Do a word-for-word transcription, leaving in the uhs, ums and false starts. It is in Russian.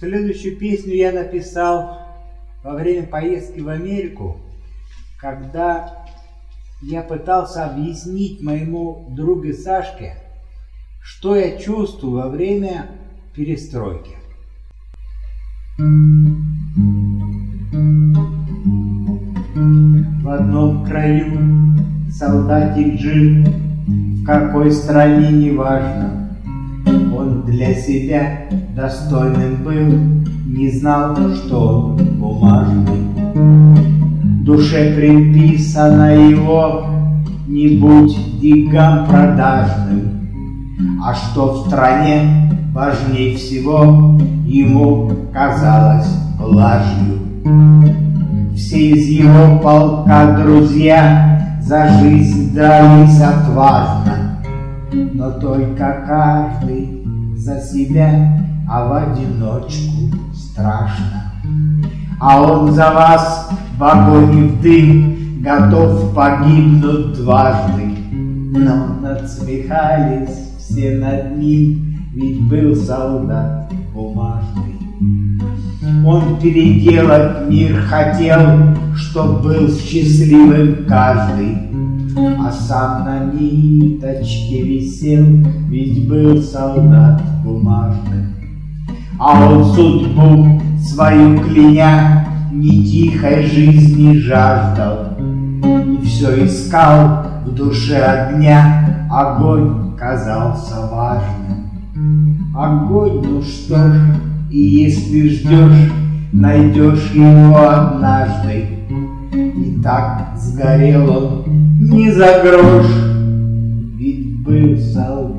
Следующую песню я написал во время поездки в Америку, когда я пытался объяснить моему другу Сашке, что я чувствую во время перестройки. В одном краю солдатик жил, в какой стране не важно. Он для себя достойным был, не знал, что он бумажный. Душе приписано его, не будь деньгам продажным. А что в стране важней всего, ему казалось блажью. Все из его полка друзья за жизнь дрались отважно, но только каждый за себя, а в одиночку страшно. А он за вас в огонь и в дым готов погибнуть дважды. Но надсмехались все над ним, ведь был солдат бумажный. Он переделать мир хотел, чтоб был счастливым каждый, а сам на ниточке висел, ведь был солдат бумажный. А он судьбу свою кляня, не тихой жизни жаждал, и все искал в душе огня, огонь казался важным. Огонь, ну что ж, и если ждешь, найдешь его однажды. И так сгорел он не за грош, ведь был солдат.